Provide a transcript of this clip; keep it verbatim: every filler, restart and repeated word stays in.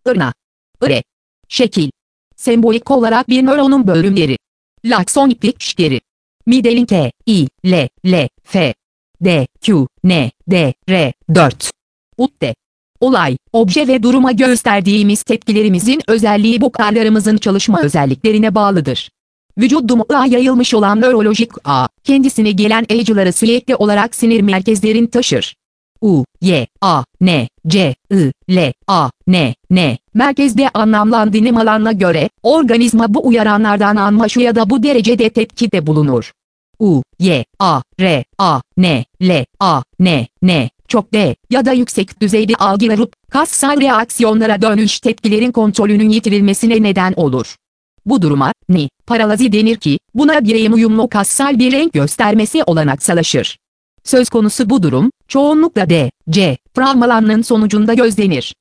ırna, ıre, şekil. Sembolik olarak bir nöronun bölümleri. Lakson iplik şekeri. Midelin K, I, L, L, F, D, Q, N, D, R, dört. Udde. Olay, obje ve duruma gösterdiğimiz tepkilerimizin özelliği bu karlarımızın çalışma özelliklerine bağlıdır. Vücudumuza yayılmış olan nörolojik ağ, kendisine gelen ecıları sürekli olarak sinir merkezlerin taşır. U, Y, A, N, C, I, L, A, N, N, merkezde anlamlandırım alanına göre, organizma bu uyaranlardan anma şu ya da bu derecede tepkide bulunur. U, Y, A, R, A, N, L, A, N, N, çok D ya da yüksek düzeyde algılanıp, kassal reaksiyonlara dönüş tepkilerin kontrolünün yitirilmesine neden olur. Bu duruma, N, paralazi denir ki, buna bireyin uyumlu kassal bir renk göstermesi olanaksalaşır. Söz konusu bu durum, çoğunlukla D, C, travmalarının sonucunda gözlenir.